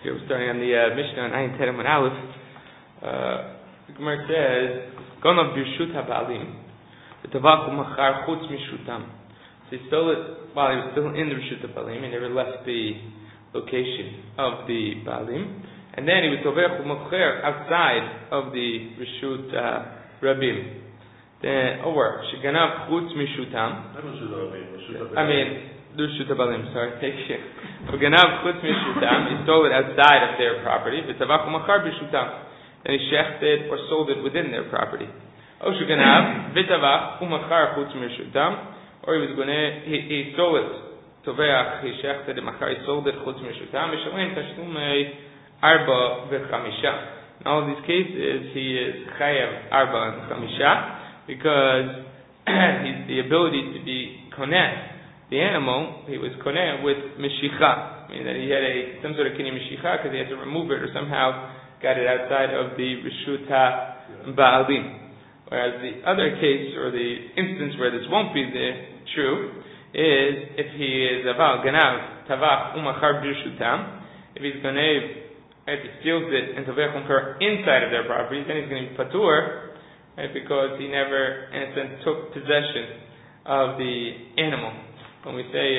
Here we're starting on the Mishnah on Ayin Terem and Aleph. The Gemara says, "Gonav b'rshut haBaalim, v'tavach u'machar chutz mishutam." So he stole it while he was still in the Rishut haBaalim. He never left the location of the Baalim, and then he was tovech u'machar outside of the Rishut Rabim. Then, sheganav chutz mishutam. I mean. Rishut haBaalim, sorry, take shit. V'ganav chutz mishutam, he stole it outside of their property. V'tavach u'machar b'shutam, then he shechted or sold it within their property. O sheganav v'tavach u'machar chutz mishutam, or he stole it. Toveach, he shechted it, machar, he sold it chutz mishutam. Mishalem tashlumei arba v'chamisha. In all of these cases, he is chayav arba and chamisha because he's the ability to be koneh. The animal, he was koneh with mishicha, meaning that he had some sort of kinyan mishicha because he had to remove it or somehow got it outside of the Rishut haBaalim. Whereas the other case, or the instance where this won't be true, is if he is aval ganav tavach umachar b'rishutam, if he's ganav, if he steals it and tovech umachar inside of their property, then he's going to be patur, right, because he never, in a sense, took possession of the animal. When we say,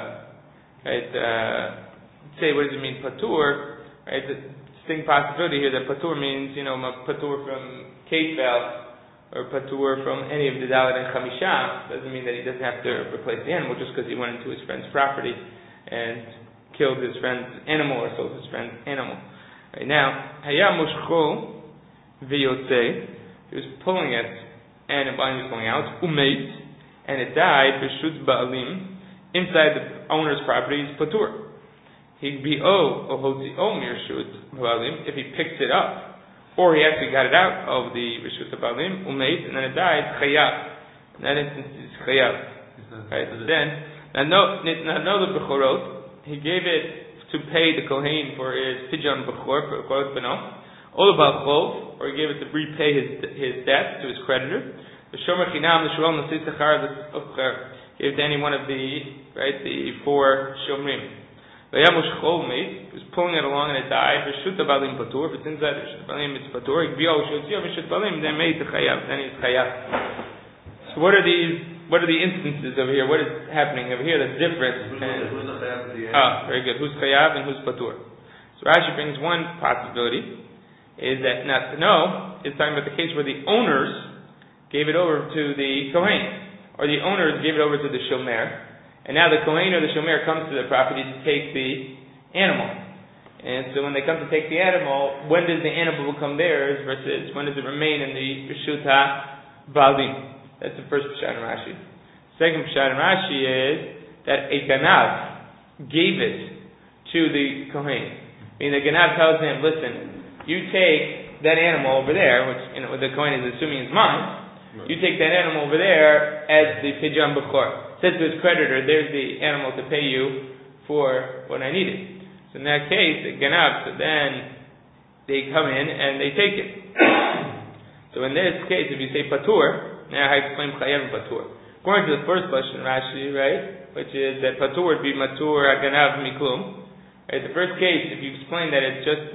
what does it mean, patur? Right, the distinct possibility here that patur means, patur from kefel or patur from any of the dalet and chamisha doesn't mean that he doesn't have to replace the animal just because he went into his friend's property and killed his friend's animal or sold his friend's animal. Right now, haya mushcho v'yotzei, he was pulling it, and while he was pulling out, umeit, and it died b'shut ba'alim, inside the owner's property is patur. He'd be mirshut ba'alim if he picks it up, or he actually got it out of the rishut ba'alim umeit, and then it died chayav. In that instance, it's chayav. Right. Then no the bechorot, he gave it to pay the kohen for his pidyon bechor for bechorot beno, or the balchov, or he gave it to repay his debt to his creditor. The shomer chinam the shalom nasit zachar the gave to any one of the four shomrim. He was pulling it along and it died. Rishut haBaalim patur. If it's inside Rishut haBaalim, it's patur. Then made the chayav. Then he's chayav. So what are the instances over here? What is happening over here that's different? Very good. Who's chayav and who's patur? So Rashi brings one possibility is that not to know is talking about the case where the owners gave it over to the kohen. Or the owners gave it over to the shomer, and now the kohen or the shomer comes to the property to take the animal. And so when they come to take the animal, when does the animal become theirs versus when does it remain in the Rishut haBaalim? That's the first pshat in Rashi. Second pshat in Rashi is that a ganav gave it to the kohen. I mean, the ganav tells him, listen, you take that animal over there, which the kohen is assuming is mine. You take that animal over there as the pidyon bechor. Says to his creditor, there's the animal to pay you for what I needed. So in that case, the ganav, so then they come in and they take it. So in this case, if you say patur, now I explain chayav and patur. According to the first question, Rashi, right, which is that patur would be matur ganav miklum. Right, the first case, if you explain that it's just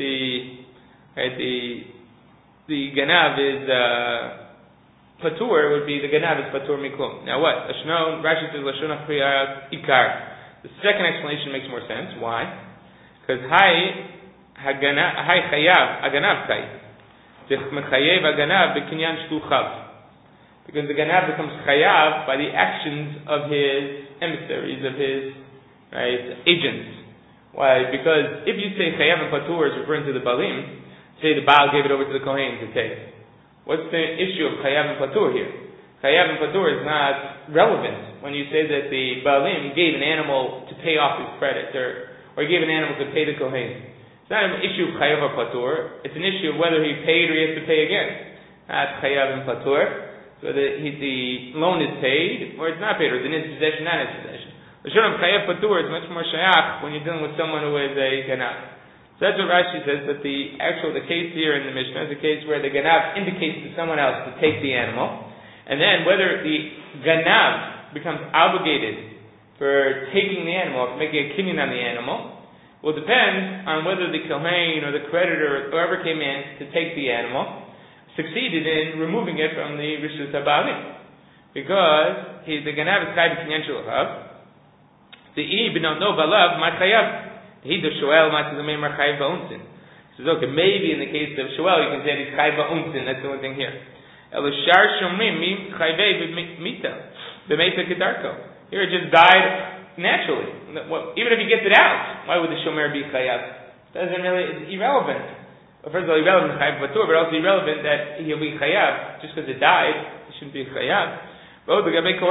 the ganav is patur, would be the ganav is patur miklum. Now what? Rashi says lashon ha'priyat ikar. The second explanation makes more sense. Why? Because hai chayav aganav kai. Mechayev aganav b'kinyan shtu chav. Because the ganav becomes chayav by the actions of his emissaries, of his agents. Why? Because if you say chayav and patur is referring to the balim, say the Baal gave it over to the kohen to take. What's the issue of chayav and patur here? Chayav and patur is not relevant when you say that the baalim gave an animal to pay off his credit, or gave an animal to pay the kohen. It's not an issue of chayav or patur. It's an issue of whether he paid or he has to pay again. Not chayav and patur. So the loan is paid or it's not paid, or it's in his possession, not in his possession. The short of chayav patur is much more shayach when you're dealing with someone who is a ganav. So that's what Rashi says, that the case here in the Mishnah is a case where the ganav indicates to someone else to take the animal, and then whether the ganav becomes obligated for taking the animal, for making a kinyan on the animal, will depend on whether the kohen or the creditor, whoever came in to take the animal, succeeded in removing it from the rishus habalim. Because the ganav is chayv kinyan shulachav. The I b'not no balav ma chayav. He the shoel ma tzilumei mar chayv ba'unsin. So okay, maybe in the case of shoel you can say he's chayv ba'unsin. That's the only thing here. Elishar shomrim mi chayvei b'mita b'meita kedarko. Here it just died naturally. Even if he gets it out, why would the shomer be chayav? It's irrelevant. Well, first of all, irrelevant chayv batur, but also irrelevant that he'll be chayav just because it died. It shouldn't be chayav. Who loses over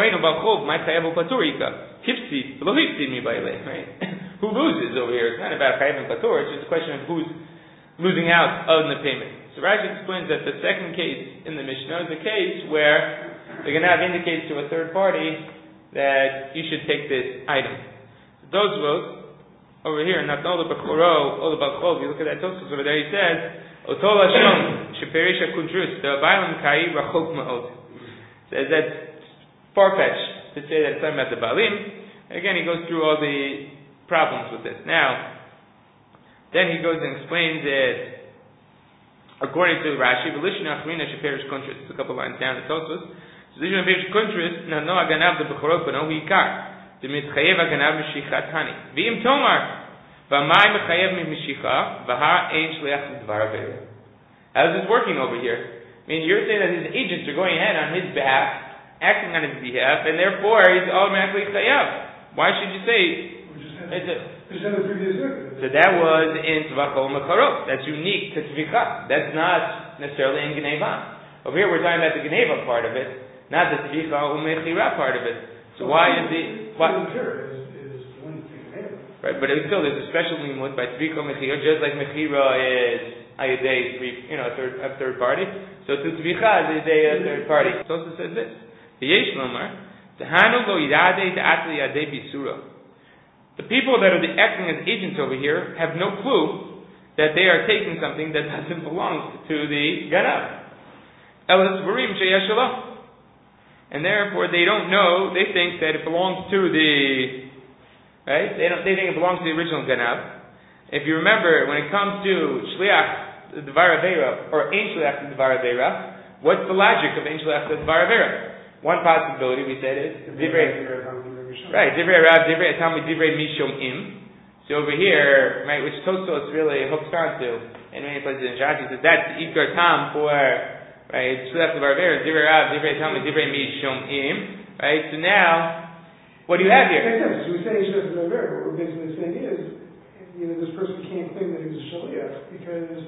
here? It's not about chayav and patur. It's just a question of who's losing out on the payment. So Rashi explains that the second case in the Mishnah is a case where the ganav indicates to a third party that you should take this item. Those over here, not all the bechoro, all the balchol. You look at that Tosfos over there. He says, "Otol Hashem sheperisha kudrus the bailam kai rachok ma'od." Says that. Far-fetched to say that it's talking about the Baalim. Again, he goes through all the problems with this. Now, then he goes and explains it according to Rashi. It's a couple lines down the Tosfos. So this is Kuntris. Now, no aganav the bechorot, but no hikar. The mitchayev aganav mishichat hani. V'im tomar v'may mechayev mishicha v'ha ein shleach l'dvar avera. How's this working over here? I mean, you're saying that his agents are going ahead on his behalf, acting on his behalf, and therefore he's automatically chayav. Why should you say? So that was in Tzvachol Mecharot. That's unique to Tzvicha. That's not necessarily in Geneva. Over here we're talking about the Geneva part of it, not the Tzvicha Umechira part of it. So why is the right? But still, there's a special limud by Tzvicha Mechira, just like Mechira is Ayadei, a third party. So to Tzvicha is a third party. It also says this. The people that are acting as agents over here have no clue that they are taking something that doesn't belong to the ganav. And therefore they don't know, they think that it belongs to the, right? They think it belongs to the original ganav. If you remember, when it comes to shliach the dvar avera or ein shliach the dvar avera, what's the logic of ein shliach the dvar avera? One possibility we said is divrei, right? Divrei Rav, divrei Talmud, divrei Mishom Im. So over here, right, which Tosfos really hooks onto in many places in Rashi, says that's ikar tam for right shliach l'var avera, divrei Rav, divrei Talmud, divrei Mishom Im. Right. So now, what do you have here? So we say shliach l'var avera. What we're basically saying is, this person can't claim that he was a shaliach because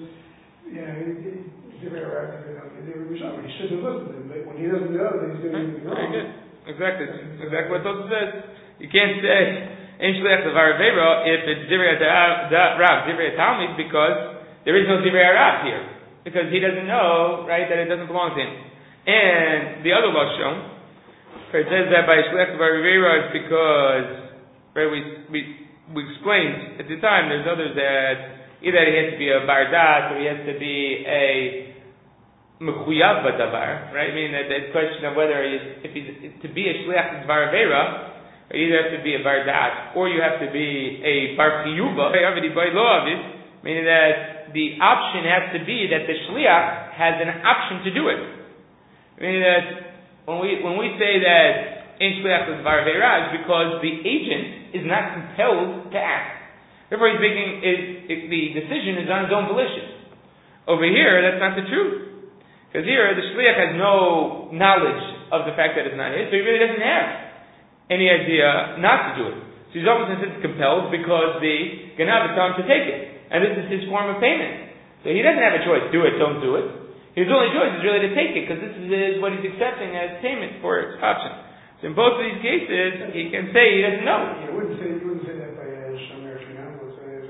divrei Rav, divrei Talmud, divrei Mishom. He shouldn't have listened to him. But when he doesn't know, then he's doing anything wrong. Very good. Exactly what Tosfos says. You can't say ein shliach l'var avera if it's divrei Rav, divrei Talmud, because there is no divrei Rav here, because he doesn't know, right, that it doesn't belong to him. And the other lashon, it says that by shliach l'var avera is because, right, we explained at the time. There's others that either he has to be a bar das or he has to be a mechuyav b'davar, right? I mean, that question of whether if he's to be a shliach d'var avera, you either have to be a bar das or you have to be a bar chiyuva, meaning that the option has to be that the shliach has an option to do it. Meaning that when we say that ein shliach d'var avera is because the agent is not compelled to act. Therefore, he's making the decision is on his own volition. Over here, that's not the truth. Because here, the shliach has no knowledge of the fact that it's not his, so he really doesn't have any idea not to do it. So he's almost in a sense compelled because the ganav is telling him to take it. And this is his form of payment. So he doesn't have a choice, do it, don't do it. His only choice is really to take it, because this is what he's accepting as payment for its option. So in both of these cases, he can say he doesn't know. You wouldn't say that by Shomer Shinam.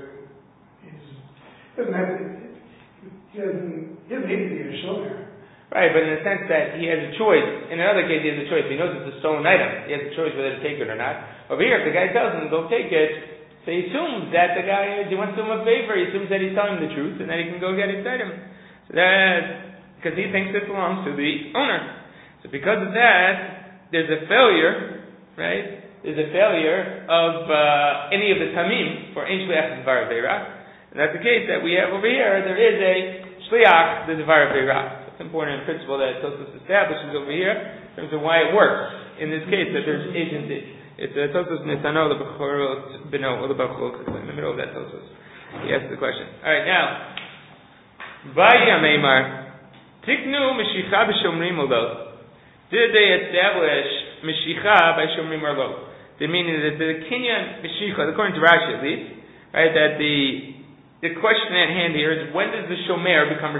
He doesn't need to be a Shomer. Right, but in the sense that he has a choice. In another case, he has a choice. He knows it's a stolen item. He has a choice whether to take it or not. Over here, if the guy tells him, go take it, so he assumes that the guy he wants to do him a favor. He assumes that he's telling him the truth, and that he can go get his item. So that's because he thinks it belongs to the owner. So because of that, there's a failure, right, there's a failure of any of the tamim for ein shliach d'var aveira. And that's the case that we have over here. There is a shliach d'var aveira. It's an important principle that Tosfos establishes over here in terms of why it works. In this case, that there's agency. It's Tosfos Nitano l'Bechorot Beno or l'Bechorot in the middle of that Tosfos. He asks the question. All right, now, Vayya Meimar Tiknu Meshicha b'Shomrim Olo. Did they establish Meshicha by Shomrim or Lo? They mean that the Kinyan Meshicha, according to Rashi at least, right? That the question at hand here is, when does the Shomer become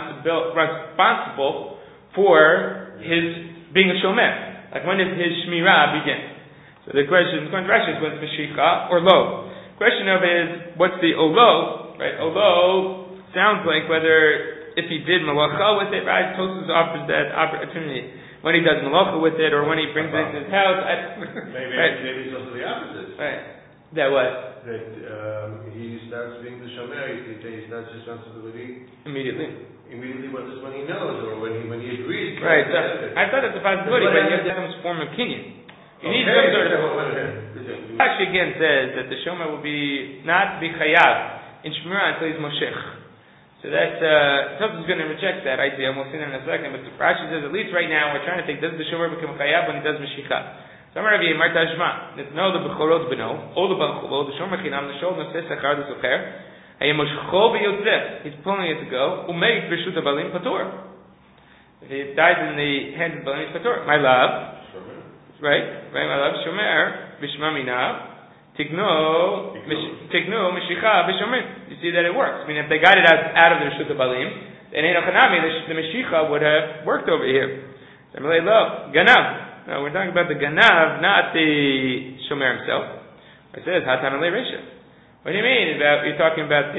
responsible for his being a Shomer? Like, when does his Shmirah begin? So the question, according to Rashi, is when's Meshicha or Lo? Question of is, what's the Olo? Right? Olo sounds like whether, if he did Malacha with it, right? Tosfos offers that opportunity. When he does Malacha with it, or when he brings it into his house. Maybe it's also the opposite. Right. That what? That he starts being the shomer, he starts responsibility immediately when he knows, or when he agrees. Right. So I thought that's a possibility, but you have to have some form of kinyan. You need some sort of. Rashi again says that the shomer will be not be chayav in shmira until he's moshech. So that's Tosfos is going to reject that idea, and we'll see that in a second. But Rashi says at least right now we're trying to think, does the shomer become chayav when he does meshicha? Some Rabbi Yemar Tashma. No, the Bechorot Beno, all the Bechorot, the Shomer Chinam, the Shol Noseh Sachar the Socher. Hayemoshcho b'Yosef. He's pulling it to go. Umeik b'Shut Balim Patur. If he dies in the hands of Balim, he's Patur. My love, right? Right, my love. Shomer b'Shma Mina. Tigno Meshicha b'Shomrim. You see that it works. I mean, if they got it out of the Shut Balim, then Eino Chanami, the Meshicha would have worked over here. So I'm like, look, Ganav. No, we're talking about the Ganav, not the Shomer himself. It says Hatan Alei Resha. What do you mean? You're talking about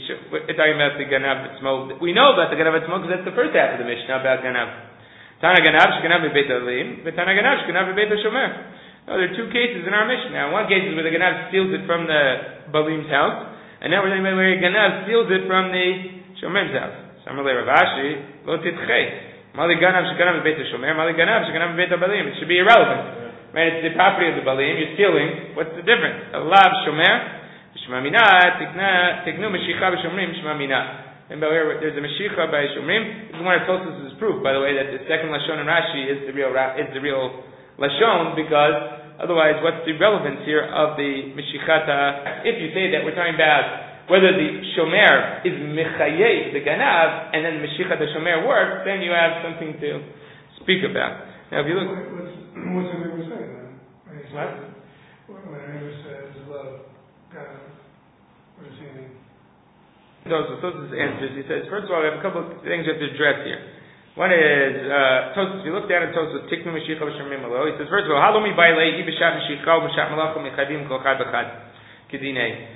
the Ganav B'Tzmo. We know about the Ganav B'Tzmo because that's the first half of the Mishnah about Ganav. Tana Ganav Shganav B'Beit Alim, Tana Ganav Shganav B'Beit Shomer. No, there are two cases in our Mishnah. Now, one case is where the Ganav steals it from the Balim's house, and now we're talking about where the Ganav steals it from the Shomer's house. Samar Le Rav Ashi, Lo Titchei. Mali Ganav Sheganav B'Beit Shomer, Mali Ganav Sheganav B'Beit Balim. It should be irrelevant. Right? It's the property of the Balim. You're stealing. What's the difference? Alav Shomer, Shema Mina, Tiknu Meshicha B'Shomrim, Shema Mina. And by the way, there's a Meshicha by Shomrim. This is one of Tosfos' proof, by the way, that the second Lashon in Rashi is the real Lashon, because otherwise, what's the relevance here of the Meshichata? If you say that we're talking about whether the Shomer is Mechayev, the Ganav, and then the Meshicha the Shomer works, then you have something to speak about. Now, if you look, what's the neighbor saying then? What? When a neighbor says, "Love, Ganav," what does he mean? Tosfos answers. He says, first of all, we have a couple of things we have to address here. One is Tosfos. If you look down at Tosfos, Tiknu Meshicha B'Shomrim Alo, he says, first of all, Halomi Bailei Ibishat Meshicha U'B'Shat Malachim Mechayvim Kol Chad B'Chad Kedinei.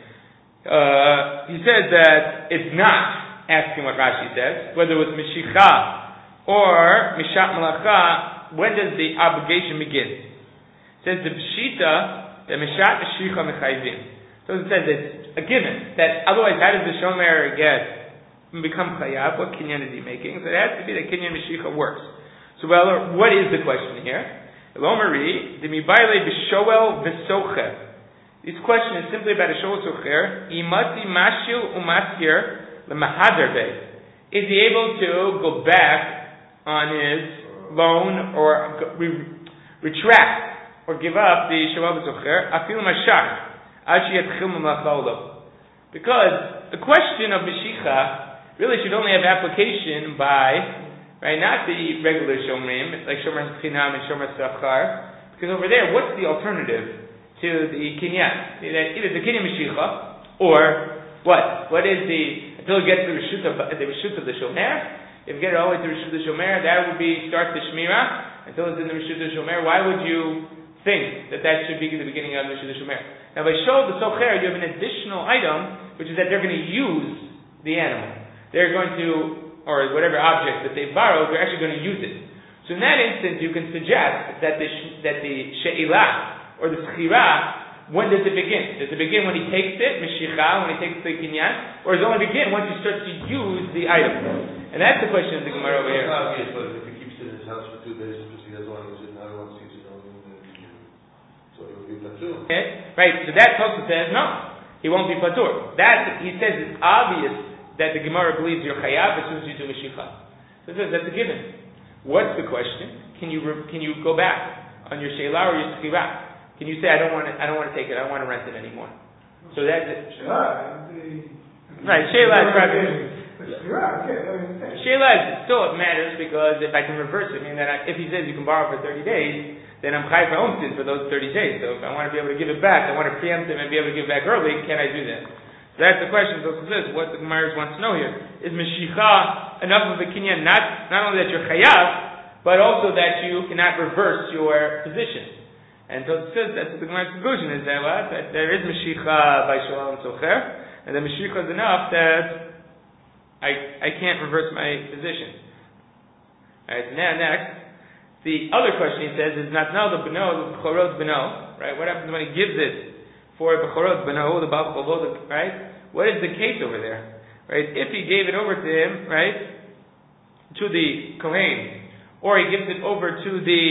He says that it's not asking what Rashi says, whether it was Meshicha or Mishat Malacha, when does the obligation begin? It says the Pshita, the Mishat Meshicha Mechayvim. So it says it's a given, that otherwise how does the Shomer become Chayav? What kinyan is he making? So it has to be that kinyan Meshicha works. So well, what is the question here? Elomari, the Mibaile B'Shoel V'Socher. This question is simply about a Shoel Socher. Imati Mashil Umaskir L'Mahader Bey. Is he able to go back on his loan or retract or give up the Shoel Socher? Afil Mashach Ashi Yatchil M'Mlacholo. Because the question of Meshicha really should only have application by, right, not the regular Shomrim, like Shomer Chinam and Shomer Sachar. Because over there, what's the alternative to the kinyan? Either the kinyan Meshicha, or what? What is until it gets to the Rishut of the Shomer? If you get it all the way to the Rishut of the Shomer, that would be start the Shmira, until it's in the Rishut of the Shomer. Why would you think that should be the beginning of the Rishut of the Shomer? Now by Shol the Socher, you have an additional item, which is that they're going to use the animal. They're going to, or whatever object that they borrowed, they're actually going to use it. So in that instance, you can suggest that the She'ilah, or the Schira, when does it begin? Does it begin when he takes it, Meshicha, when he takes the Kinyan? Or does it only begin once he starts to use the item? And that's the question of the Gemara over here. Yes, but if he keeps it in his house for 2 days, because he doesn't want to use it, now he wants to use it only in the Kinyan. So he will give too. Right, so that Tosfos says no, he won't be patur. That, he says, it's obvious that the Gemara believes you're chayav as soon as you do Mashicha. So it says that's a given. What's the question? Can you go back on your Sheila or your Schira? Can you say, I don't want to take it, I don't want to rent it anymore? So that's it. Right, Sheila is probably... Sheila still matters because if I can reverse it, meaning that if he says you can borrow for 30 days, then I'm chayav for Omsid for those 30 days. So if I want to be able to give it back, I want to preempt him and be able to give it back early, can I do that? So that's the question. So this, what the Gemara wants to know here is Mashicha enough of a kinyan, not only that you're chayav, but also that you cannot reverse your position. And so it says that's what the Gemara's conclusion is that what? That there is Mashicha by Shalom and Socher, and the Mashicha is enough that I can't reverse my position. Alright, so now next, the other question he says is not now the Beno, the Bechorot Beno, right? What happens when he gives it for Bechorot Beno, the Baal Chovot, right? What is the case over there? Right? If he gave it over to him, right, to the Kohen, or he gives it over to the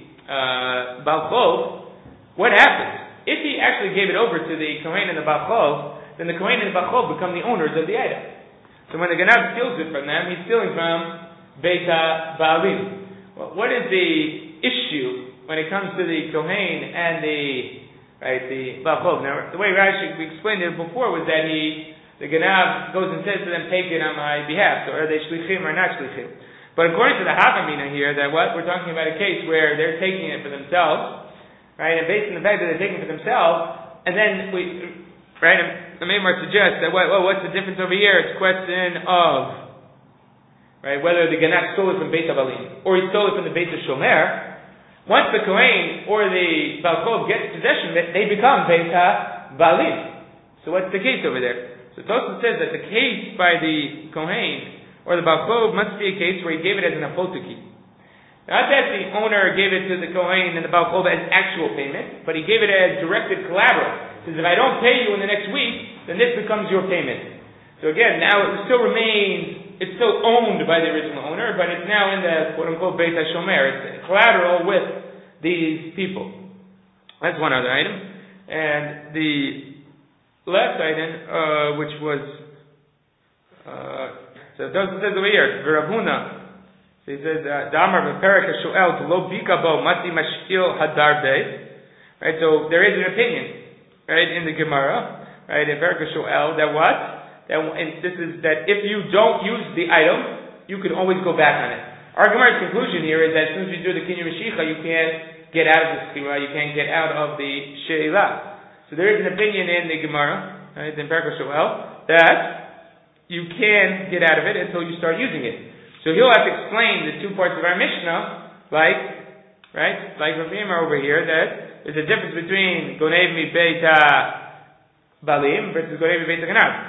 Baal Chov, what happens? If he actually gave it over to the Kohen and the Baal Chov, then the Kohen and the Baal Chov become the owners of the item. So when the Ganav steals it from them, he's stealing from Beit Baalim. Well, what is the issue when it comes to the Kohen and the Baal Chov? Now, the way Rashi explained it before was that the Ganav goes and says to them, take it on my behalf. So are they shlichim or not shlichim? But according to the Havamina here, that what we're talking about a case where they're taking it for themselves, right? And based on the fact that they're taking it for themselves, and then the Maimar suggests that what's the difference over here? It's a question of, right, whether the Ganav stole it from Beit Balim or he stole it from the Beit Shomer. Once the Kohen or the Baal Chov gets possession of it, they become Beit Balim. So what's the case over there? So Tosfos says that the case by the Kohen or the Baal Chov must be a case where he gave it as an apotuki. Not that the owner gave it to the Kohen and the Baal Chov as actual payment, but he gave it as directed collateral. He says, if I don't pay you in the next week, then this becomes your payment. So again, now it still remains, it's still owned by the original owner, but it's now in the quote-unquote Beit HaShomer. It's collateral with these people. That's one other item. And the last item, which was, so it says over here, Rav Huna. So he says, Damar v'perek ha'shoel lo bika bo mati mashkil hadarbe. Right, so there is an opinion, right, in the Gemara, right, in perek ha'shoel, that what? That if you don't use the item, you can always go back on it. Our Gemara's conclusion here is that as soon as you do the kinyan Mashicha, you can't get out of the Schira, you can't get out of the Sheila. So there is an opinion in the Gemara, right, in Perek HaShoel, that you can get out of it until you start using it. So he'll have to explain the two parts of our Mishnah, like Rav Meir over here, that there's a difference between Gonev mi Beit Balim versus Gonev mi Beit Ganav.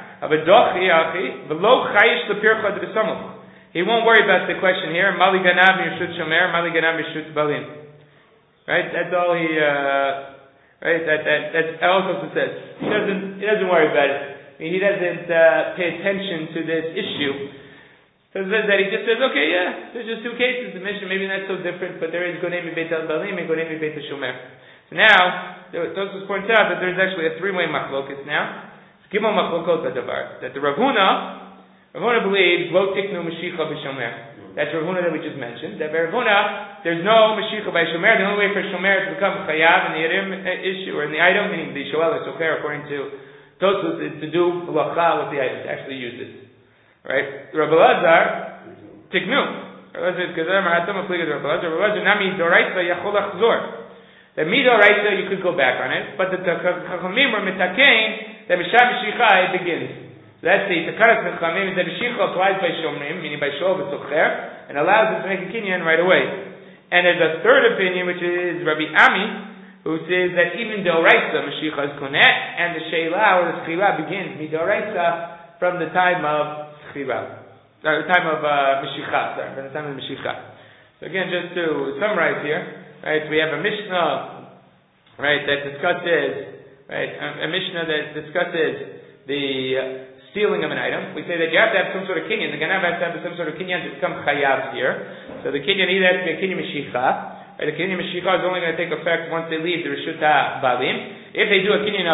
He won't worry about the question here. Mali Ganav Mishut Shomer, Mali Ganav Mishut Balim. Right? That's all he. Right? That's all Tosfos says. He doesn't worry about it. I mean, he doesn't pay attention to this issue. So it says that he just says, okay, yeah, there's just two cases. The Mishnah maybe not so different, but there is Gonev mi Beit Balim and Gonev mi Beit Shomer. So now Tosfos points out that there's actually a three-way machlokas now. Gimel machlokot b'davar. That the Rav Huna believes lo tiknu Mashicha b'shomer. That's Rav Huna that we just mentioned. That by Rav Huna, there's no Mashicha by Shomer. The only way for Shomer to become chayav in the item issue, or in the item, meaning the Shoel or Socher, according to Tosfos, is to do halacha with the item, to actually use it. Right? Rabbi Lazar, tiknu. Rabbi Lazar, because I'm a hatam applied to Rabbi Lazar. Rabbi Lazar, nami doraisa yachol achzor. That midoraisa, you could go back on it, but the Chachamim were mitakein, that Mishah Mashicha begins. So that's the Takaras Mechamim, is that Mashicha applies by Shomrim, meaning by Shol v'Socher, and allows us to make a kinyan right away. And there's a third opinion, which is Rabbi Ami, who says that even Deoraisa Mashicha is Konet, and the Sheila or the Schira begins Midoraisa from the time of Schira, the time of Mashicha, from the time of Mashicha. So again, just to summarize here, right, we have a Mishnah, right, that discusses, right, a Mishnah that discusses the stealing of an item. We say that you have to have some sort of kinyan. The Ganav has to have some sort of kinyan to become chayav here. So the kinyan either has to be a kinyan Mashicha, right, the kinyan Mashicha is only going to take effect once they leave the Rishut HaBalim. If they do a kinyan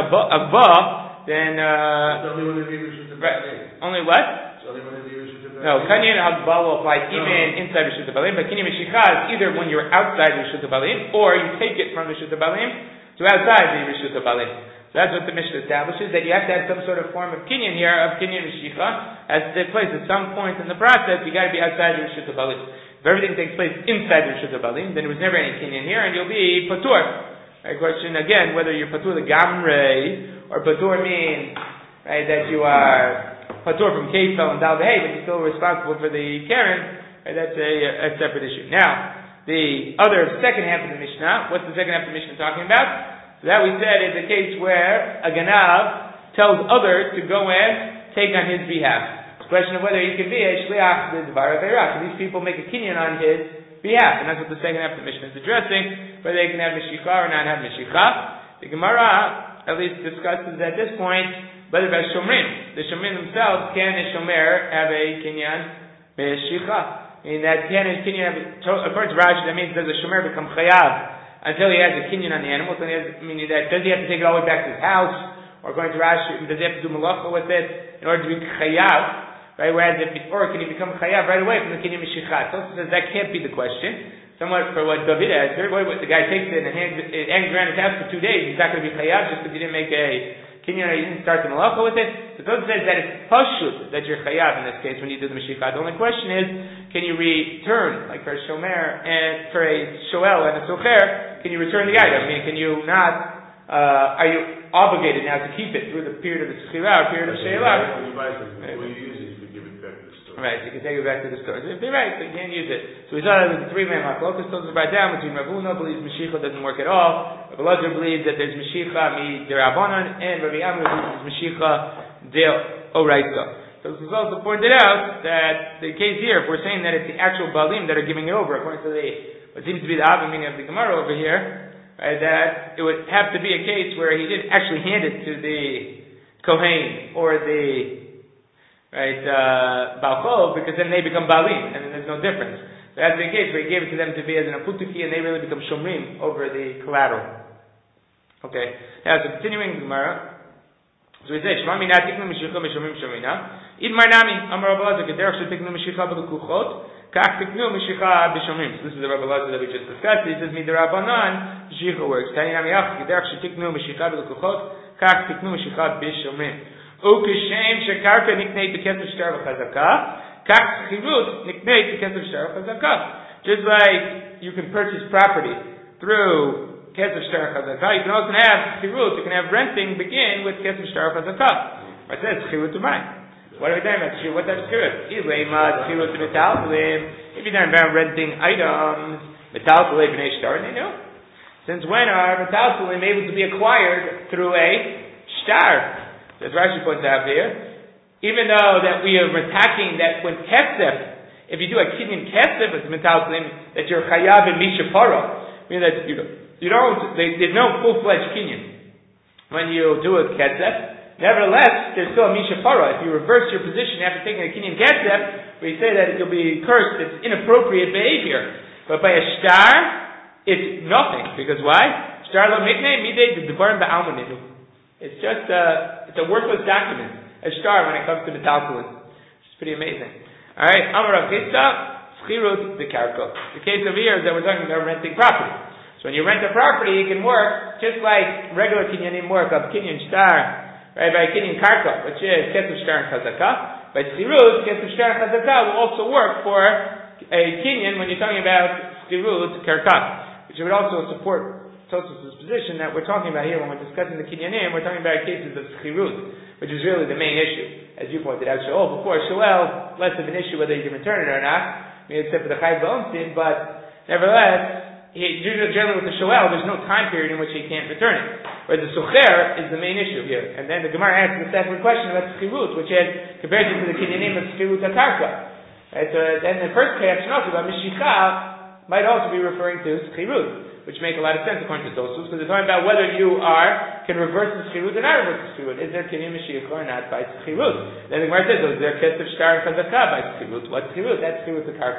Agba, then only when they leave Rishut HaBalim. right, only what? Only when they leave Rishut HaBalim. No, kinyan Agba will apply even inside Rishut HaBalim, but kinyan Mashicha is either when you're outside Rishut HaBalim or you take it from Rishut HaBalim to outside the Rishut HaBalim. So that's what the Mishnah establishes, that you have to have some sort of form of kinyan here, of kinyan Mashicha, as to take place at some point in the process. You got to be outside the Rishut HaBalim. If everything takes place inside the Rishut HaBalim, then there was never any kinyan here, and you'll be patur. Right, question again, whether you're patur the gamrei, or patur means, right, that you are patur from Kefel and Dal Behei, but you're still responsible for the Karen, right, that's a separate issue. Now, the other second half of the Mishnah, what's the second half of the Mishnah talking about? So that we said is a case where a ganav tells others to go and take on his behalf. It's a question of whether he can be a shliach the dvar aveirah. Can these people make a kinyan on his behalf? And that's what the second half of the Mishnah is addressing, whether they can have Mashicha or not have Mashicha. The Gemara at least discusses at this point whether by Shomrim. The Shomrim themselves, can a Shomer have a kinyan Mashicha? Meaning that can a kinyan have, according to Rashi, that means does a Shomer become chayav until he has a kinyan on the animal? So meaning that does he have to take it all the way back to his house, or according to Rashi, does he have to do malacha with it in order to be chayav? Right? Whereas or can he become chayav right away from the kinyan Mashicha? So says that can't be the question. Somewhat for what David answered, the guy takes it and hangs around his house for 2 days. He's not going to be chayav just because he didn't make a kinyan, or he didn't start the malacha with it. So David says that it's pashut that you're chayav in this case when you do the Mashicha. The only question is, can you return, like for a shomer and for a shoel and a socher, can you return the item? I mean, can you not? Are you obligated now to keep it through the period of the sechira or period of sheila? When you buy something, before you use it, you can give it back to the store. Right, you can take it back to the store. So if they're right, so you can't use it. So we saw that with the three-man machlokas. Those are right down between Rav Huna believes Mashicha doesn't work at all. Rav Elazar believes that there's Mashicha mi derabanan, and Rabbi Yamar believes there's Mashicha de oraisa. So this is also pointed out that the case here, if we're saying that it's the actual balim that are giving it over, according to what seems to be the obvious meaning of the Gemara over here, right, that it would have to be a case where he didn't actually hand it to the Kohen or the Baal Chov, because then they become balim, and then there's no difference. So that's the case where he gave it to them to be as an aputuki, and they really become shomrim over the collateral. Okay, now so continuing the Gemara. So we say, Shema mina tiknu mishicha b'shomrim shomina. Idmar nami, Amar Rabbi Elazar, kederach shetiknu mishicha b'lekuchot, kach tiknu mishicha b'shomrim. So this is the Rabbi Elazar that we just discussed. He says, midirabanan, mishicha works. Tani nami ach, kederach shetiknu mishicha b'lekuchot, kach tiknu mishicha b'shomrim. Ukeshem shekarka nikneit b'kesef shtar v'chazaka, kach chirut nikneit b'kesef shtar v'chazaka. Just like you can purchase property through Kesef Shtar Chazaka, you can also have chirut, you can have renting begin with Kesef Shtar Chazaka. It says chirut to mine. What are we talking about? What type of chirut? Ilema chirut to metaltalim. If you're talking about renting items, metaltalim b'nei shtar, they know. Since when are metaltalim able to be acquired through a shtar? As Rashi points out here, even though that we are attacking that when kesef, if you do a kinyan kesef with metaltalim, that you're chayav in mishapara, meaning that there's no full-fledged kinyan when you do a kesef. Nevertheless, there's still a mishapara. If you reverse your position after taking a kinyan kesef, we say that you'll be cursed. It's inappropriate behavior. But by a shtar, it's nothing. Because why? Shtar lo miknei midei the devarim ba'almanidu. It's just it's a worthless document. A shtar when it comes to metaltalim. It's pretty amazing. All right, Amar Rav Chisda, schirut de karko. The case of here is that we're talking about renting property. So when you rent a property, it can work just like regular kinyanim work of kinyan shtar, right? By kinyan karka, which is kesef shtar and chazaka. By schirut, kesef shtar and chazaka will also work for a kinyan when you're talking about schirut karka, which would also support Tosfos' position that we're talking about here when we're discussing the kinyanim. We're talking about cases of schirut, which is really the main issue, as you pointed out. Shoel before Shoel, less of an issue whether you can return it or not, except for the chayv b'omsin, but nevertheless. Generally with the shoel, there's no time period in which he can't return it. Whereas the socher is the main issue here. And then the Gemara asks the second question about schirut, which is compared to the kinyanim of schirut hakarka. Right? So then the first reaction also about mishicha might also be referring to schirut, which make a lot of sense according to Tosfos, because they're talking about whether you can reverse the schirut or not reverse the schirut. Is there kinyan mishicha or not by schirut? Then the Gemara says, is there kesef shtar and chazaka by schirut? What's schirut? That's schirut hakarka.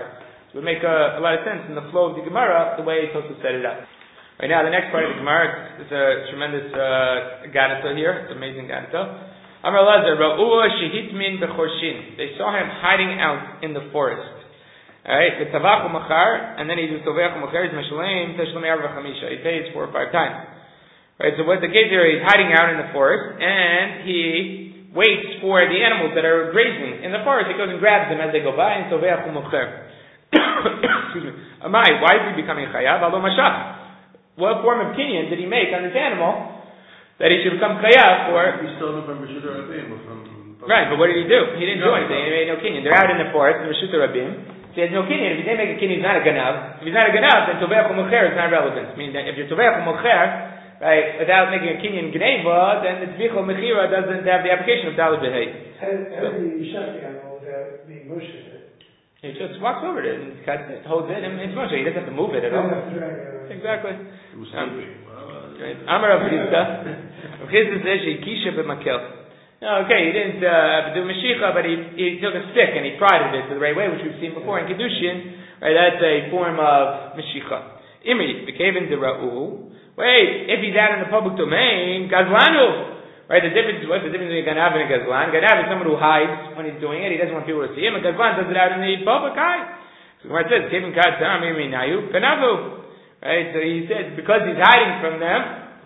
It would make a lot of sense in the flow of the Gemara, the way Tosfos set it up. Right now, the next part of the Gemara is a tremendous gadita here. It's amazing gadita. Amar Elazar, Ra'ua shehitmin b'chorshin. They saw him hiding out in the forest. Alright, v'tavach u'machar, and then he was tovech u'machar, he's meshalem, teshlomei arba chamisha. He pays 4 or 5 times. Right, so what the case here, he's hiding out in the forest, and he waits for the animals that are grazing in the forest. He goes and grabs them as they go by, and tovech u'machar. Excuse me. Amai, why is he becoming chayav? Alo mashach. What form of kinyan did he make on this animal that he should become chayav for? He stole them from Reshut Rabim or from... Right, but what did he do? He didn't do anything. He made no kinyan. They're out in the forest, in Reshut Rabim. So he has no kinyan. If he didn't make a kinyan, he's not a ganav. If he's not a ganav, then tovech u'mocher is not relevant. Meaning that if you're tovech u'mocher, right, without making a kinyan gneva, then the tzvicha mechira doesn't have the application of daled behei. How do you shut the animal without being mushed in it? He just walks over it and holds it, and it's Moshe. He doesn't have to move it at all. Exactly. It was sleeping. Amar Rav Chizda. Rav Chizda says Kisha b'makel. No, okay, he didn't do Mashicha, but he took a stick and he prodded it the right way, which we've seen before in Kedushin. Right, that's a form of Mashicha. Imri b'kevin dera'u. Wait, if he's out in the public domain, Gazlanu. Right, what's the difference between a Ganav and a Gazlan? Ganav is someone who hides when he's doing it. He doesn't want people to see him. A Gazlan does it out in the public eye. So where it says, Kevin Katzam, Ganavu. Right, so he said, because he's hiding from them,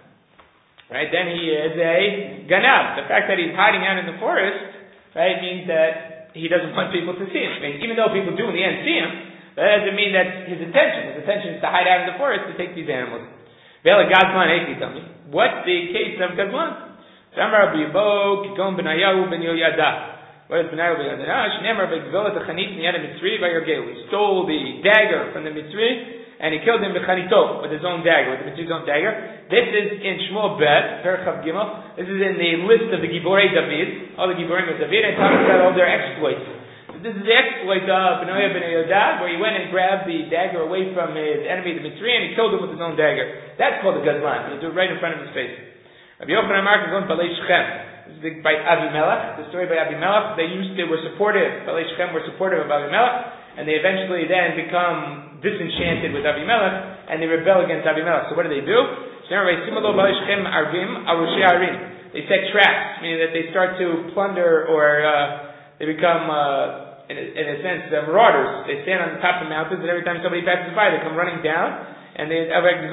right, then he is a Ganav. The fact that he's hiding out in the forest, right, means that he doesn't want people to see him. I mean, even though people do in the end see him, that doesn't mean that's his intention. His intention is to hide out in the forest to take these animals. Vela Gazlan, tell me, what's the case of Gazlan? Samar Bibo, Kikon Benayahu Ben Yoyada. What is Benayahu Ben Yoyada? Shneimar Begzola Techanit Niyad Mitzri Vayargeu. He stole the dagger from the Mitzri and he killed him Bechanito with his own dagger, with the Mitzri's own dagger. This is in Shmuel Bet, Perchav Gimel. This is in the list of the Giborei David, all the Giborim of David, and talks about all their exploits. So this is the exploit of Benoya Ben Yoyada, where he went and grabbed the dagger away from his enemy, the Mitzri, and he killed him with his own dagger. That's called the Gazlan. He do it right in front of his face. Rabbi Yochanan Amar going Balei Shechem. This is by Avimelech. The story by Avimelech. They were supportive. Balei Shechem were supportive of Avimelech, and they eventually then become disenchanted with Avimelech, and they rebel against Avimelech. So what do? They set traps, meaning that they start to plunder, or they become, in a sense, marauders. They stand on the top of the mountains, and every time somebody passes by, they come running down. And they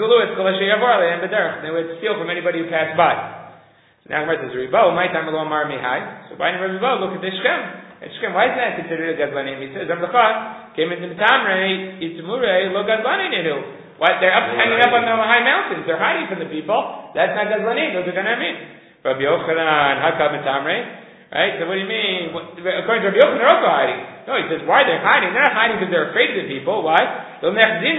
would steal from anybody who passed by. So now Gemara says, Ribo, my time alone mar mihai. So by Ribo, look at this Shechem. And Shechem, why is that considered a Gazlanim? He says, Amlacha came into the Tamre, Itzmure, lo Gazlanim. Why? They're hanging up on the high mountains. They're hiding from the people. That's not Gazlanim. Those are Ganamim. Rabbi Yochanan, Hakab Tamre. Right? So what do you mean? According to Rabbi Yochanan, they're also hiding. No, he says, why they're hiding? They're not hiding because they're afraid of the people. Why? They're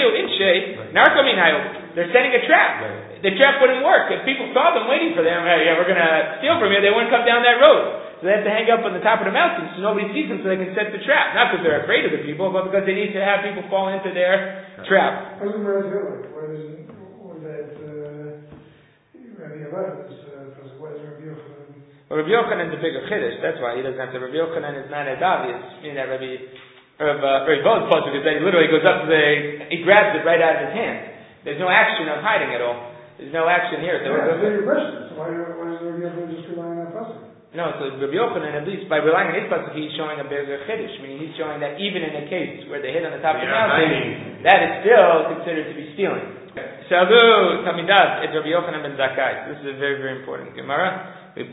setting a trap. The trap wouldn't work. If people saw them waiting for them, hey, we're going to steal from you, they wouldn't come down that road. So they have to hang up on the top of the mountain so nobody sees them so they can set the trap. Not because they're afraid of the people, but because they need to have people fall into their trap. What is that Rabbi Elazar? What is Rabbi Yochanan? Well, Rabbi Yochanan is a bigger chiddush. That's why he doesn't have to. Rabbi Yochanan is not as obvious. Meaning that Rabbi Bo's pasuk is that he literally goes up to he grabs it right out of his hand. There's no action of hiding at all. There's no action here. So that's your question. So why does Rabbi Yochanan just rely on that pasuk? No, so Rabbi Yochanan, at least by relying on his pasuk, he's showing a bigger chiddush. Meaning he's showing that even in a case where they hit on the top of the mountain, that is still considered to be stealing. Shalu Tamidav, it's Rabbi Yochanan ben Zakkai. This is a very, very important Gemara. Why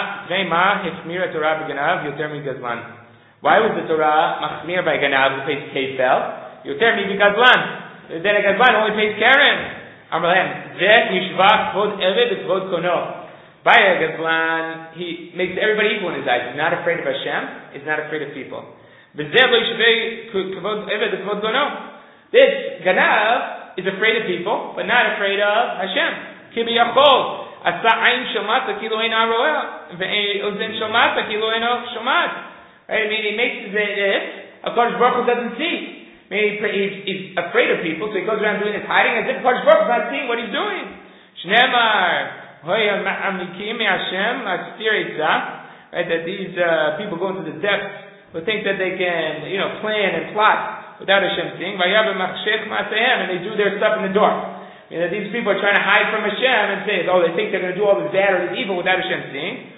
was the Torah machmir by Ganav who pays kefel? Yoter mi b'Gazlan. Then a Gazlan only pays keren. Amrlehem zeh yishvach kvod eved kvod kono. By a Gazlan, he makes everybody equal in his eyes. He's not afraid of Hashem. He's not afraid of people. V'zeh lo yishvei kvod eved kvod kono. This Ganav is afraid of people, but not afraid of Hashem. Kibi yachol. Asa ayin shomata kilo ein aroel, ve'ozen shomata kilo ein shomat. Right? I mean, he makes it if HaKadosh Baruch Hu doesn't see. I mean, he's afraid of people, so he goes around doing his hiding as if HaKadosh Baruch Hu is not seeing what he's doing. Shneimar hoya ma'amikim Hashem astir eitzah. Right? That these people go into the depths who think that they can, plan and plot without Hashem seeing. And they do their stuff in the dark. These people are trying to hide from Hashem and say, they think they're going to do all this bad or this evil without Hashem seeing.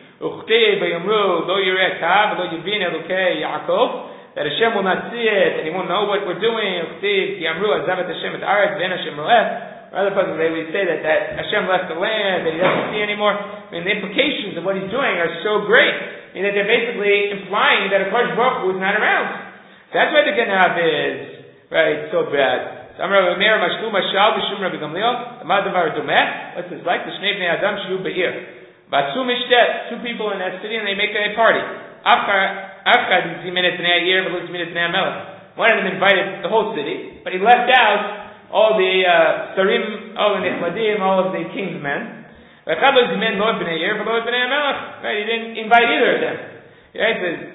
That Hashem will not see it, and He won't know what we're doing. Other places they would say that Hashem left the land, that He doesn't see anymore. The implications of what He's doing are so great, that they're basically implying that HaKadosh Baruch Hu is not around. That's why the Ganav is, so bad. What's this like? Two people in that city, and they make a party. One of them invited the whole city, but he left out all the sarim, all the nechmadim, all of the king's men. Right? He didn't invite either of them. He says,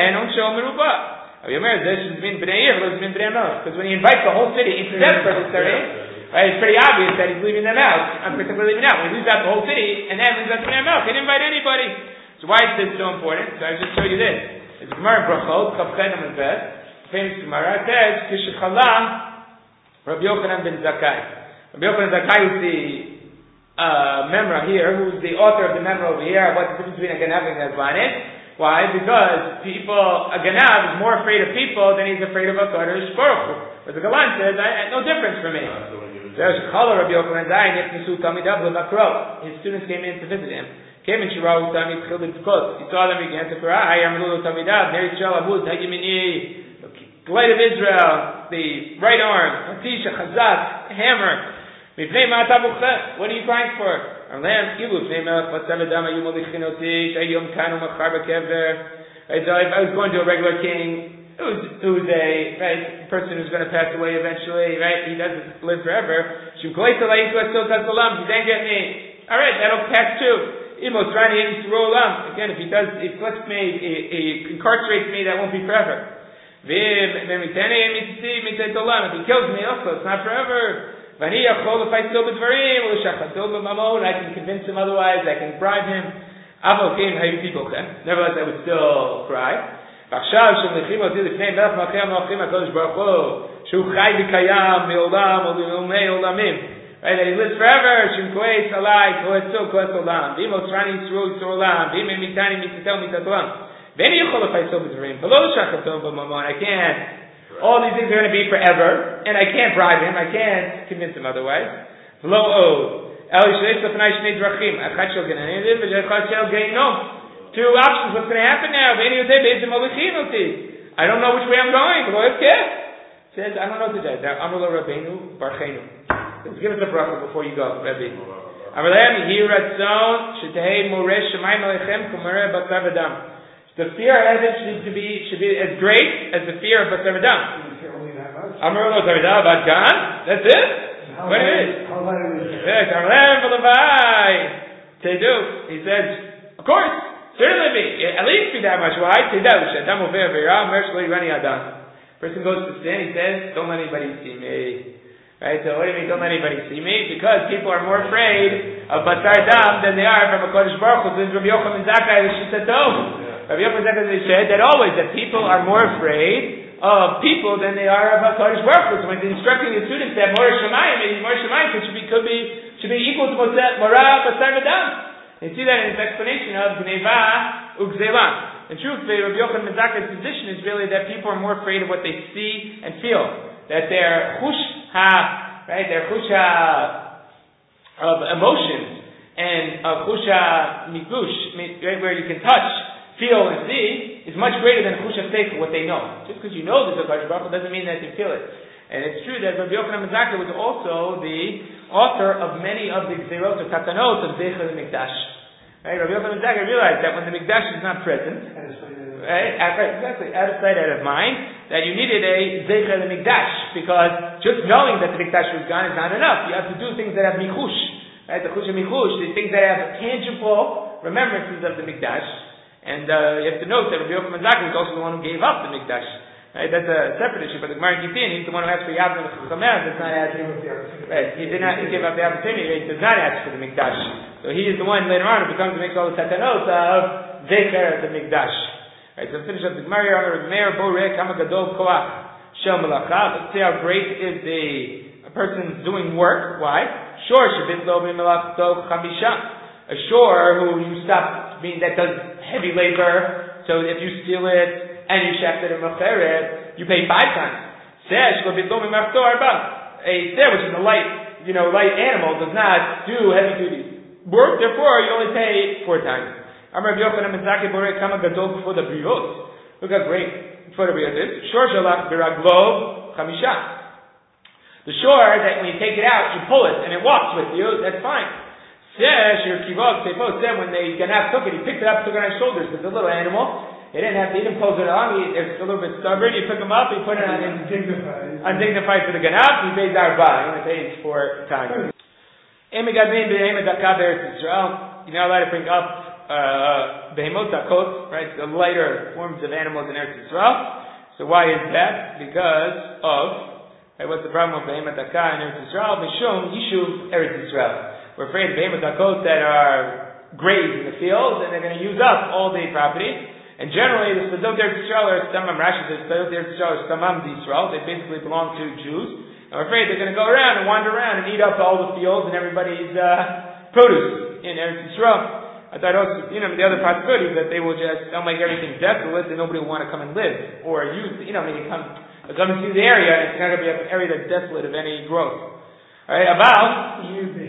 because when he invites the whole city except for the sarim, right, it's pretty obvious that he's leaving them out. I'm particularly leaving out. When he leaves out the whole city and then leaves out the Bnei Melech, he didn't invite anybody. So why is this so important? So I just show you this. It's Gemara Brachot, Kavchen and Beth. Famous Gemara. It says, Kishichalam, Rabbi Yochanan ben Zakkai. Rabbi Yochanan ben Zakkai is the memra here, who's the author of the memra over here. What's the difference between a Ganav and a Gazvanet? Why? Because a Ganav is more afraid of people than he's afraid of HaKadosh Baruch Hu. But the Galan says, no difference for me. There's Chala Rabbi Yochanan Zayin, his students came in to visit him. Came in Shirah Utami Tchil B'Tkot. He saw them began to cry. Amrulu Tamidav, Neri Shal Abud, Hayimini, the light of Israel, the right arm, Hatisha, Chazak, hammer. Mipnei Ma'ata Bucheh. What are you crying for? Arlam Ilu Pnei Melech Vatzavedam Ayum Olichinoti Shayom Kanu Machar B'Kever. If I was going to a regular king who's a person who's going to pass away eventually, right? He doesn't live forever. He didn't get me. All right, that'll pass too. Again, if he flips me, he incarcerates me, that won't be forever. If he kills me also, it's not forever. I can convince him otherwise, I can bribe him. Nevertheless, I would still cry. Right, that he lives forever. Shimkoei Salai, Koetzo, Koetzolam. Vimo Trani Sru, Srolam. Vime Mitani, Mitatel, Mitatolam. Veni Yochol Faiso B'Zvarim. Below Shachatom B'Mamon. I can't. All these things are going to be forever, and I can't bribe him. I can't convince him otherwise. Below O. Eli Shleis Lefnai Shnei Drachim. Achad Shel Genanim, V'Achad Shel Geinom. Two options. What's going to happen now? Veni Yotei Beizim Olichinoti. I don't know which way I'm going. Below Efkeh. Says, I don't know today. Amrullah Rabbeinu Barchenu. Give us a bracha before you go, Rabbi. The fear of heaven should be as great as the fear of Basar V'Dam. That's it? What it is? He says, of course, certainly be. At least be that much. Why? Person goes to sin, he says, don't let anybody see me. Right, so what do you mean, don't let anybody see me? Because people are more afraid of Basar Dam than they are from HaKadosh Baruch Hu. This is Rabbi Yochanan ben Zakkai, the Shitato. Rabbi Yochanan ben Zakkai said that always, that people are more afraid of people than they are of HaKadosh Baruch Hu. So when he's instructing his students that Moreh Shemayim, maybe Moreh Shemayim should be equal to Morah Basar Dam. You see that in his explanation of Gneva Ugzelam. In truth, Rabbi Yochanan ben Zakkai's position is really that people are more afraid of what they see and feel. That their their chusha of emotions and chusha migush, right, where you can touch, feel, and see, is much greater than chusha seichel, what they know. Just because you know there's a HaKadosh Baruch Hu doesn't mean that you feel it. And it's true that Rabbi Yochanan ben Zakkai was also the author of many of the gzerot or takanot of Zecher HaMikdash. Right, Rabbi Yochanan ben Zakkai realized that when the Mikdash is not present, right, exactly, out of sight, out of mind, that you needed a Zecher HaMikdash, because just knowing that the Mikdash was gone is not enough. You have to do things that have michush, right? The chush michush, the things that have tangible remembrances of the Mikdash. And you have to note that Rabbi Yochanan ben Zakkai was also the one who gave up the Mikdash. Right? That's a separate issue. But the Gemara Gittin, he's the one who asked for Yavne L'Chamer, does not ask. Right? He did not give up the opportunity. He does not ask for the Mikdash. So he is the one later on who becomes to make all the tatanot of Zecher the Mikdash. Alright, so finish up the Gemara here. Let's say how great is a person doing work. Why? Shor shebitlo b'melachto chamisha. A shor who you stop, meaning that does heavy labor. So if you steal it and you shecht it in mecheret, you pay 5 times. Sesh shebitlo b'melachto arba. A sesh, which is a light animal, does not do heavy duty work. Therefore, you only pay 4 times. Amar Yochanan Mizaki Borei Kama Gadol for the Briot. Look how great for the Briot is. Shor Shalach Biraglo Chamisha. The shore that when you take it out, you pull it and it walks with you, that's fine. Sesh your Kivot Tefot said when the Ganav took it, he picked it up, took it on his shoulders. It's a little animal. He didn't pose it on. It's a little bit stubborn. He took him up, he put it on undignified for the Ganav. He pays Arba. He only pays 4 times. You're not allowed to bring up behemot dakot, right? The lighter forms of animals in Eretz Yisrael. So why is that? Because of what's the problem of behemot dakah in Eretz Yisrael? Mishum yishuv Eretz Yisrael. We're afraid of behemot dakot that are grazed in the fields and they're going to use up all the property. And generally, the Sfadot Eretz Yisrael are Stamam. Rashi says Sfadot Eretz Yisrael are Stamam d'Yisrael. They basically belong to Jews. And we're afraid they're going to go around and wander around and eat up all the fields and everybody's produce in Eretz Yisrael. I thought also, the other possibility is that they'll make everything desolate and nobody will want to come and live. Or use, they'll come and see the area and it's not going to be an area that's desolate of any growth. Alright, Aval.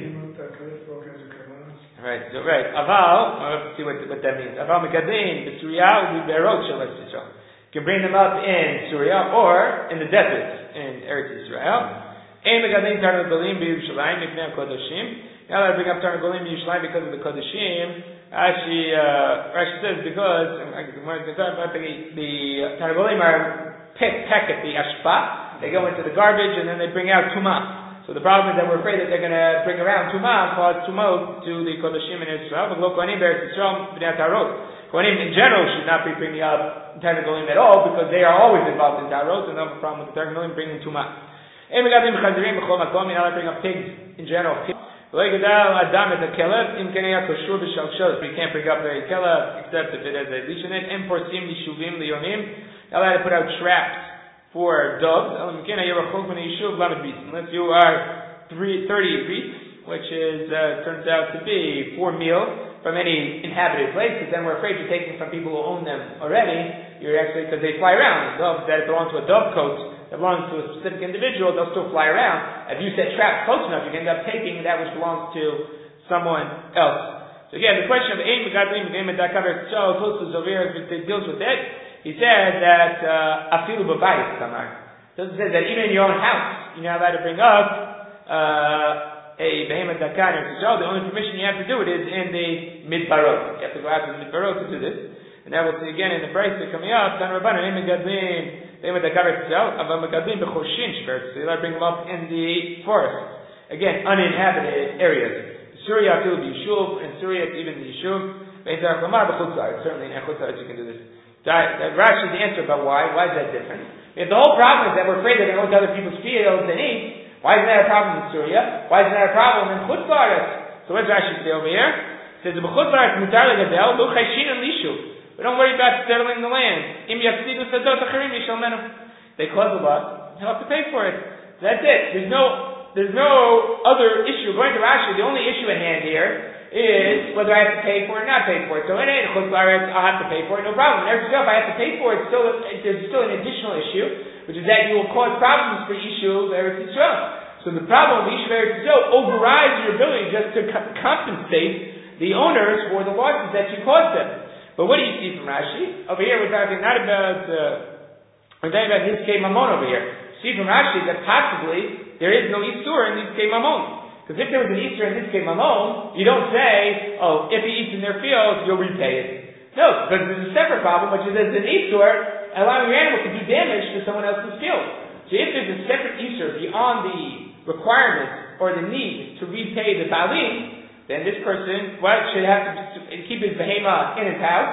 Right, Aval, let's see what that means. Aval Megadin, B'Surya, U'Berot Shel Eretz Yisrael. You can bring them up in Syria or in the desert in Eretz Yisrael. Ein Megadin Tarnot Golim B'Yerushalayim Mipnei HaKodashim. Now that I bring up Tarnot Golim B'Yerushalayim because of the Kodashim, Rashi says because the Tarnot Golim are peck at the ashpa. They go into the garbage and then they bring out Tumah. So the problem is that we're afraid that they're going to bring around Tumah and cause Tumot to the Kodashim in Israel. But look, Kohanim Eretz Yisrael B'nei Tarot. Kohanim in general should not be bringing up Tarnot Golim at all because they are always involved in Tarot, so no problem with the Tarnot Golim bringing Tumah. You're not allowed to bring up pigs in general. You can't bring up a kelev except if it has a leash in it. You're not allowed to put out traps for dogs. Unless you are 30 beats, which is turns out to be 4 meal from any inhabited place, because then we're afraid you're taking from people who own them already. You're actually, because they fly around. Doves that belong to a dove coat that belongs to a specific individual, they'll still fly around. If you set traps close enough, you can end up taking that which belongs to someone else. So again, the question of Ein Megadlim Ein Medakaver Tzal Tosus over here deals with it. He said that Afilu B'Bayis Tamar. So it says that even in your own house, you're not allowed to bring up a Behemoth Dakar in Tzal. The only permission you have to do it is in the Midbarot. You have to go out to the Midbarot to do this. And now we'll see again in the Brisa coming up. Tan Rabbanan Ein Megadlim. They would bring them up in the forest. Again, uninhabited areas. Syria to the Yishuv, and Syria even the Yishuv. Certainly in Chutzar you can do this. Rashi's the answer about why. Why is that different? If the whole problem is that we're afraid they're going to go to other people's fields and eat, why isn't that a problem in Syria? Why isn't that a problem in Chutzar? So what does Rashi say over here? It says, we don't worry about settling the land. They cause a lot. He'll have to pay for it. That's it. There's no other issue. Going to Rashi, the only issue at hand here is whether I have to pay for it or not pay for it. So in Chutz La'aretz, I'll have to pay for it, no problem. In Eretz Yisrael, if I have to pay for it, there's still an additional issue, which is that you will cause problems for Yishuv Eretz Yisrael. So the problem of Yishuv Eretz Yisrael overrides your ability just to compensate the owners for the losses that you caused them. But what do you see from Rashi? Over here we're talking not about Nizkei Mamon over here. See from Rashi that possibly there is no Isur in Nizkei Mamon. Because if there was an Isur in Nizkei Mamon, you don't say, if he eats in their fields, you'll repay it. No, because there's a separate problem, which is there's an Isur allowing your animal to do damage to someone else's field. So if there's a separate Isur beyond the requirement or the need to repay the Balim, then this person should have to keep his behema in his house,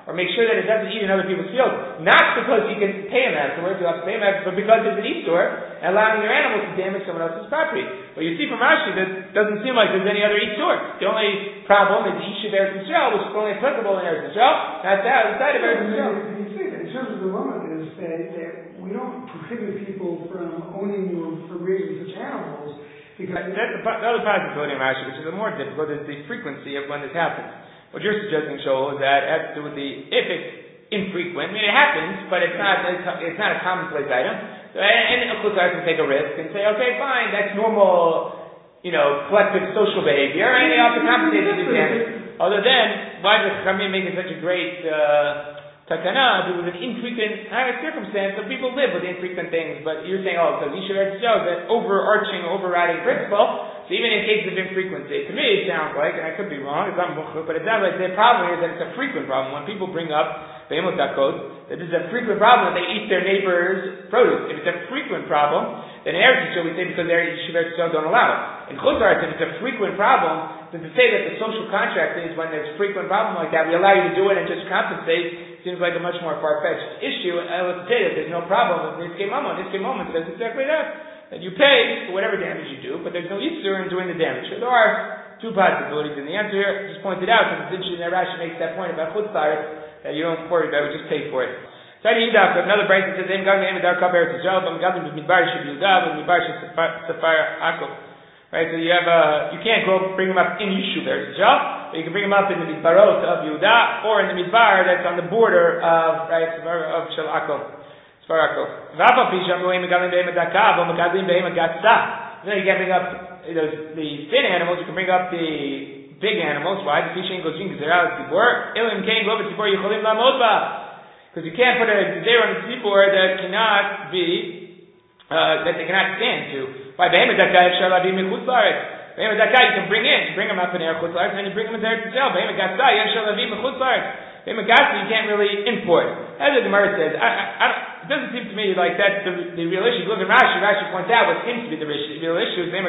or make sure that it doesn't eat in other people's fields. Not because you can pay him afterwards, you have to pay him afterwards, but because it's an Isur, and allowing your animal to damage someone else's property. But you see from Rashi that doesn't seem like there's any other Isur. The only problem is the Isur of Eretz Yisrael, which is only applicable in Eretz Yisrael. That's outside of Eretz Yisrael. In terms of the law, is that we don't prohibit people from owning or from raising such animals. Because that's the other possibility in Rashi, which is more difficult, is the frequency of when this happens. What you're suggesting, Shoal, is that it has to do with if it's infrequent. I mean, it happens, but it's not a commonplace item. So, and of course, I can take a risk and say, okay, fine, that's normal, collective social behavior, and you have to compensate for this damage. Other than, why does Chachamim make it such a great takana? It was an infrequent circumstance, so people live with infrequent things. But you're saying, because Yishuv Eretz Yisrael is an overriding principle. So even in cases of infrequency, to me it sounds like, and I could be wrong, it's not mukhuk, but it sounds like the problem here is that it's a frequent problem. When people bring up Be'emot Dakot, that this is a frequent problem that they eat their neighbor's produce. If it's a frequent problem, then in Eretz Yisrael we say because their Yishuv Eretz Yisrael don't allow it. In Chutz La'aretz, if it's a frequent problem, then to say that the social contract is when there's a frequent problem like that, we allow you to do it and just compensate, seems like a much more far-fetched issue. I would say that there's no problem with Niskei Mamon. Niskei Mamon says exactly that. That you pay for whatever damage you do, but there's no Yisur in doing the damage. So there are two possibilities in the answer here. Just pointed out, because it's interesting that Rashi makes that point about Chutz La'aretz, that you don't worry about it, just pay for it. So another break that says, right, so you have you can't bring them up in Yishuv Eretz Yisrael, but you can bring them up in the Midbarot of Yehuda, or in the Midbar that's on the border of Shel Akol. You can't bring up the thin animals, you can bring up the big animals. Why? Because you can't put a gzera on the tzibur that cannot be, that they cannot stand to. Why? You can bring them up in Eretz Yisrael, and then you bring them into Eretz Yisrael. You can't really import. As the Gemara says, it doesn't seem to me like that's the real issue. Look at Rashi. Rashi points out what seems to be the real issue is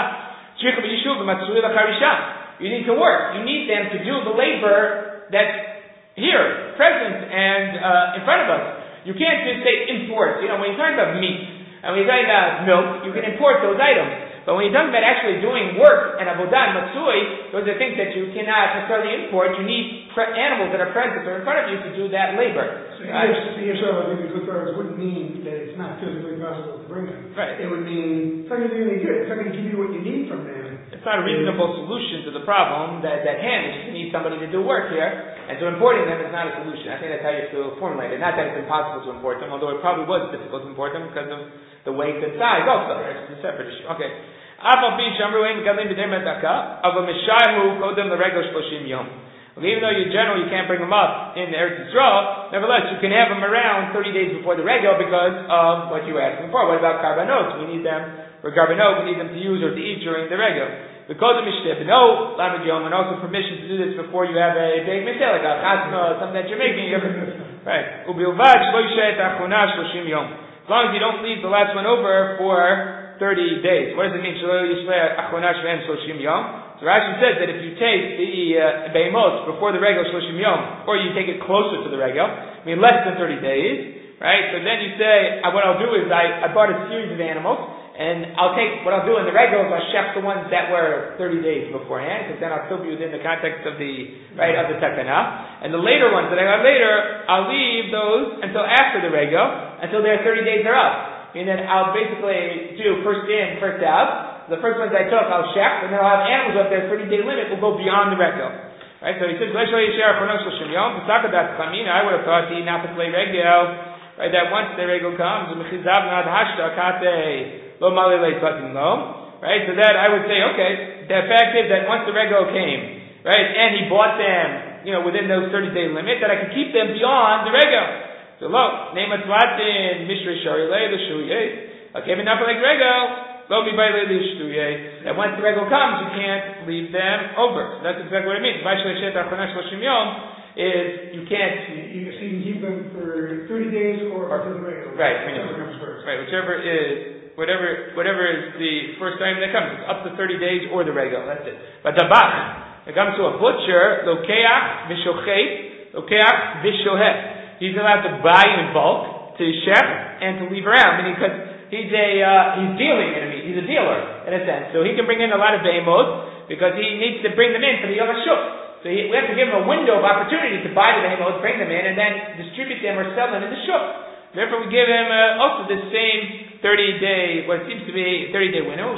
you need to work. You need them to do the labor that's here, present, and in front of us. You can't just say import. When you're talking about meat, and when you're talking about milk, you can import those items. But when you're talking about actually doing work and avodah matsui, those are things that you cannot necessarily import. You need animals that are present or in front of you to do that labor. So the Yisrael wouldn't mean that it's not physically possible to bring them. Right. It would mean it's not going to do any good. It's not going to give you what you need from them. It's not a reasonable solution to the problem that's at hand. You just need somebody to do work here, and so importing them is not a solution. I think that's how you have to formulate it. Not that it's impossible to import them, although it probably was difficult to import them because of the weight and size also. It's a separate issue. Okay. Even though in general you can't bring them up in Eretz Yisrael, nevertheless you can have them around 30 days before the regel because of what you were asking for. What about karbanot? We need them for karbanot. We need them to use or to eat during the regel. Because of mishtebno, lamed yom, and also permission to do this before you have a big mishel, like a chasna, something that you're making. Right. Ubilvad shlo yishet achuna 30 yom. As long as you don't leave the last one over for 30 days. What does it mean? So Rashi says that if you take the behemoth before the regel 30 yom, or you take it closer to the regel, I mean less than 30 days, right? So then you say, what I'll do is I bought a series of animals, and what I'll do in the regel is I'll shech the ones that were 30 days beforehand, because then I'll still be within the context of the takana. And the later ones that I got later, I'll leave those until after the regel, until their 30 days are up. And then I'll basically do first in, first out. The first ones I took, I'll shech, and then I'll have animals up there. 30-day limit will go beyond the regel. Right? So he says, I would have thought right, that once the regel comes, right? So that I would say, okay, the fact is that once the regel came, right, and he bought them, within those 30-day limit, that I could keep them beyond the regel. So lo, name a tlatin mishrei shari le the shuyeh. Okay, but not like regel. Lo mi by le the shuyeh. And once the regel comes, you can't leave them over. So that's exactly what it means. V'ashlei shet archonash l'shim yom is you can't. You can keep them for 30 days or until the regel. Right. Whichever comes first. Right. Whatever is the first time that comes. It's up to 30 days or the regel. That's it. But tabach, it comes to a butcher. Lo keach v'shochet. Lokeach v'shohet. He's allowed to buy in bulk, to shech, and to leave around, meaning because he's dealing in a meat. He's a dealer, in a sense. So he can bring in a lot of behemoth, because he needs to bring them in for the Yom HaShuk. So we have to give him a window of opportunity to buy the behemoth, bring them in, and then distribute them or sell them in the shuk. Therefore we give him also the same 30-day, what seems to be 30-day window.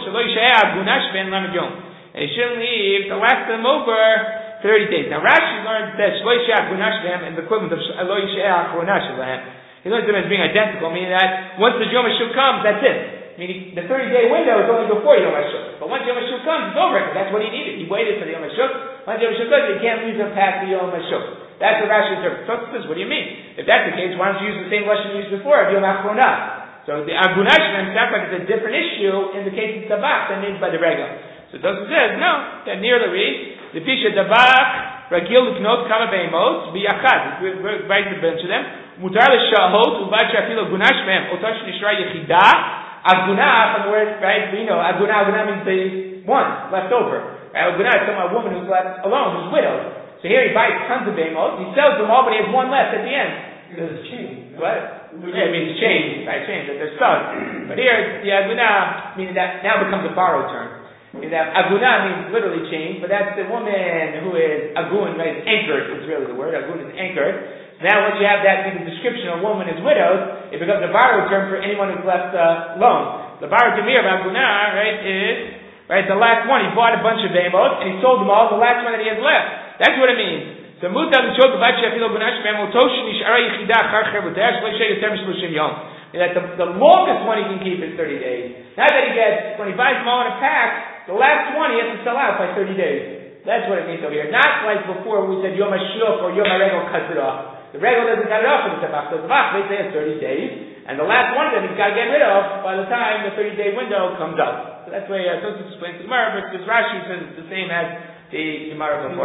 And he shouldn't leave to last them over 30 days. Now Rashi learns that Shlo Yisheach Gunash Behem is the equivalent of Shlo Yisheach Gunash Behem. He learns them as being identical, meaning that once the Yom HaShuk comes, that's it. Meaning the 30-day window is only before Yom HaShuk. But once Yom HaShuk comes, it's over. That's what he needed. He waited for the Yom HaShuk. Once Yom HaShuk comes, he can't leave him past the Yom HaShuk. That's what Rashi interprets. So says, what do you mean? If that's the case, why don't you use the same lesson you used before of Yom HaChronah? So the Agunash sounds like it's a different issue in the case of Tabach than is by the Regel. So Tosfos says, no, that near the read, the Pisha Tabach, Ragil Liknot Kama Beimot, Biyachad. We write the bunch of them. Mutar L'Shahot, Uvad Shafilo Gunash Mem, Otosh Nishra Yechidah, Agunah, from the word, right, we know, Agunah means the one, left over. Right? Agunah is talking about a woman who's left alone, who's widowed. So here he buys tons of behemoths, he sells them all, but he has one left at the end. Because it's changed. What? Yeah, it means change, right? Change, that they're sons. But here, the Agunah, meaning that now becomes a borrowed term. That Agunah means literally change, but that's the woman who is Agun, right? Anchored is really the word. Agun is anchored. Now once you have that be the description of a woman is widowed, it becomes a borrowed term for anyone who's left alone. The borrowed term here of Agunah, right, is, right, the last one. He bought a bunch of behemoths and he sold them all, the last one that he has left. That's what it means. So Mutar L'Shot B'Vad Shafilo Gunash Mem Otosh Nishara Yechidah Achar Chervotesh Lo Yishay Yoter Mishloshim Yom. That the longest one he can keep is 30 days. Not that he gets, when he buys them all in a pack, the last one he has to sell out by 30 days. That's what it means over here. Not like before we said Yom HaShuk or Yom HaRegel cuts it off. The Regel doesn't cut it off in the Tabach. So the Tabach, they say it's 30 days. And the last one of them he's got to get rid of by the time the 30-day window comes up. So that's why Tosfos explains the Gemara versus Rashi says it's the same as the Gemara before.